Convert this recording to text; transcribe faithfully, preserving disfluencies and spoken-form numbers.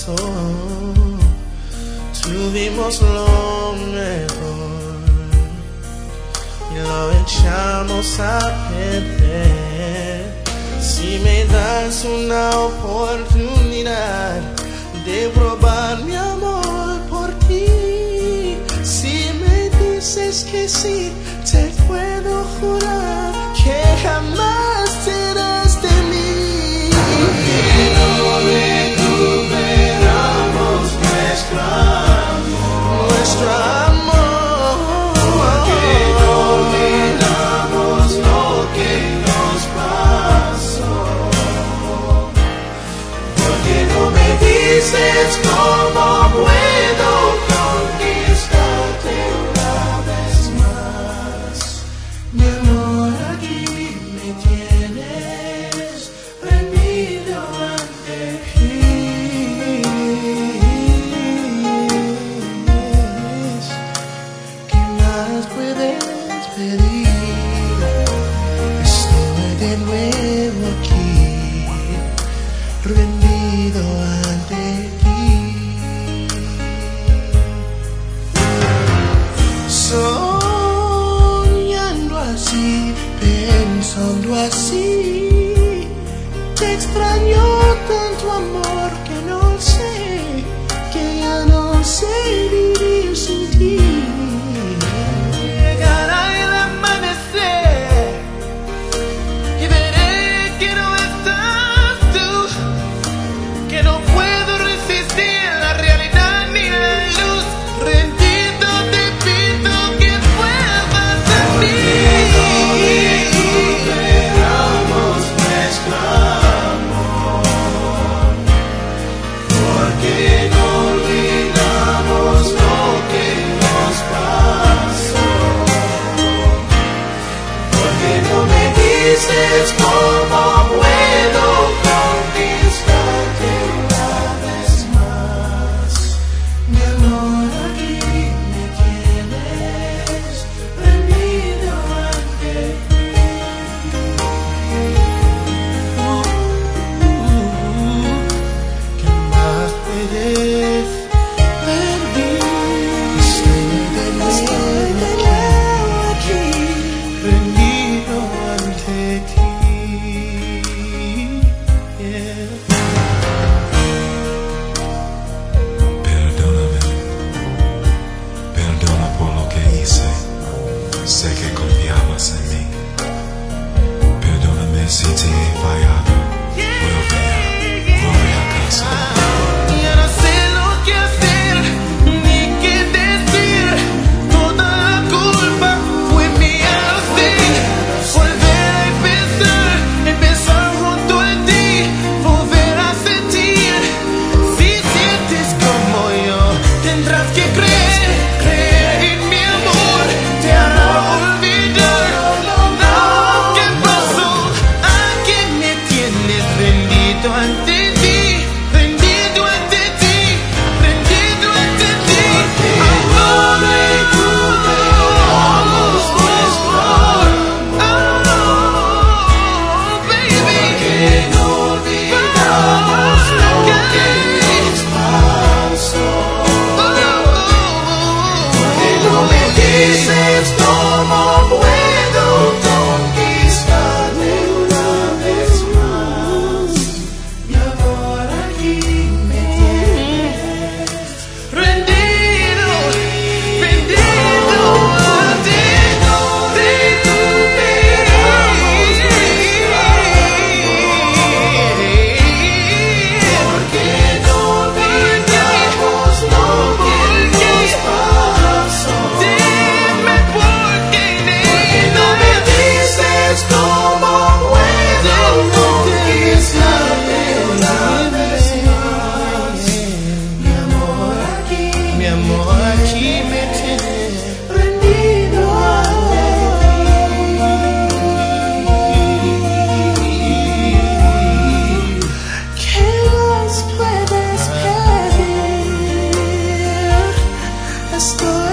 pasó, tuvimos lo mejor y lo echamos a perder. Si me das una oportunidad de probar mi amor por ti, si me dices que sí, te puedo jurar que jamás serás de mí. Porque no recuperamos nuestro amor, nuestro amor. Porque no olvidamos lo que nos pasó. Porque no me dices cómo puedo conquistarte una vez más. Mi amor, aquí me tienes rendido ante ti. ¿Qué más puedes pedir? Estoy de nuevo aquí, rendido ante ti. Soñando así, pensando así, te extraño tanto amor que no sé, que ya no sé vivir sin ti. Llegará el amanecer y veré que no estás tú, que no puedo resistir la realidad ni la luz. Rendido te pido que vuelvas a mí. Recuperamos nuestro amor, porque no olvidamos lo que nos pasó. Porque no me dices cómo puedo conquistarte una vez más. Mi amor, aquí me tienes rendido ante ti. ¿Qué más puedes pedir? Estoy de nuevo aquí, rendido ante ti. Yeah. Perdóname, perdona por lo que hice, sé que confiabas en mí. Perdóname si te he fallado, vuelve a, vuelve a casa. Ya no sé lo que hacer ni qué decir, toda la culpa fue mía, lo sé. Volver a empezar, empezar junto a ti, volver a sentir. Si sientes como yo, tendrás que creer, creer en mi amor, te hará olvidar lo que pasó. Aquí me tienes rendido ante ti, rendido ante ti, rendido ante ti. No recuperamos nuestro amor, Oh, baby. que no olvidamos lo que nos pasó. Que no me dices cómo puedo conquistarte una vez más. Mi amor, aquí me tienes rendido, rendido ante Porque no olvidamos lo que nos pasó. Dime por qué, Que no me dices cómo puedo conquistarte una vez más. mi amor, aquí, mi amor, aquí me tienes rendido ante ti. ¿Qué más puedes pedir? Estoy